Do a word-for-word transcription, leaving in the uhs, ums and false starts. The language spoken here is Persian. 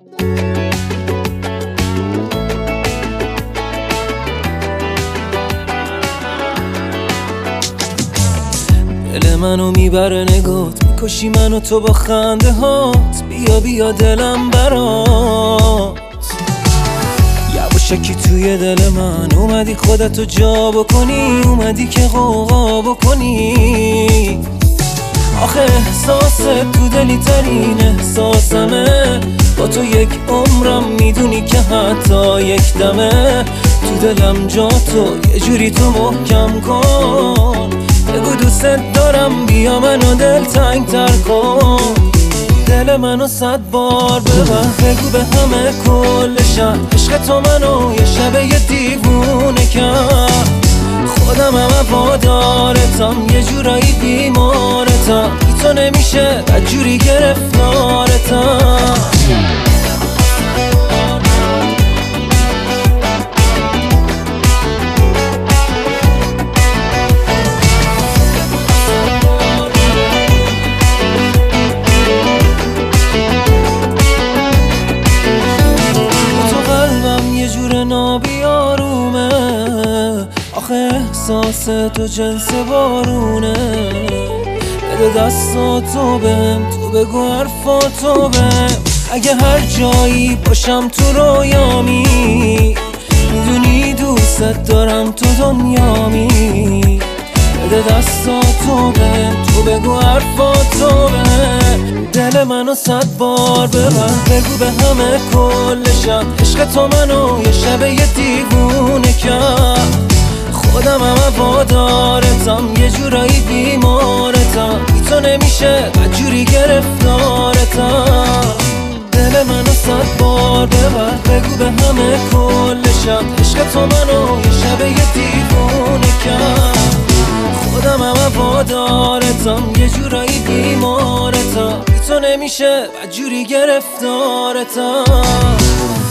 دل منو میبره نگات، میکشی منو تو با خنده هات. بیا بیا دلم برات، یواشکی توی دل من اومدی خودتو جا بکنی، اومدی که غوغا بکنی. آخه احساست تو دلی ترین احساسمه، با تو یک عمرم میدونی که حتی یک دمه. تو دلم جا تو یه جوری تو محکم کن، بگو دوست دارم بیا منو دل تنگ تر کن. دل منو صد بار ببر، بگو به همه کل شب عشق تو منو یه شب یه دیوونه کرد. خودم هم وادارتم، یه جورایی بیمارتم، بی تو نمیشه بدجوری گرفتارتم. نابیارومه آخه احساس تو جنس بارونه. بده دستاتو بهم، تو بگو حرفاتو بهم. اگه هر جایی باشم تو رویامی، میدونی دوست دارم تو دنیامی. بده دستاتو بهم، تو بگو حرفاتو بهم. دل منو صد بار ببر، بگو به همه کل شب عشق تو منو یه شب یه دیوونه کرد. خودم هم وادارتم، یه جورایی بیمارتم، بی تو نمیشه بدجوری گرفتارتم. دل منو صد بار ببر، بگو به همه کل شب عشق تو منو یه شب یه دیوونه کرد. خودم هم وادارتم، یه جورایی بیمارتم، بی تو نمیشه بدجوری گرفتارتم.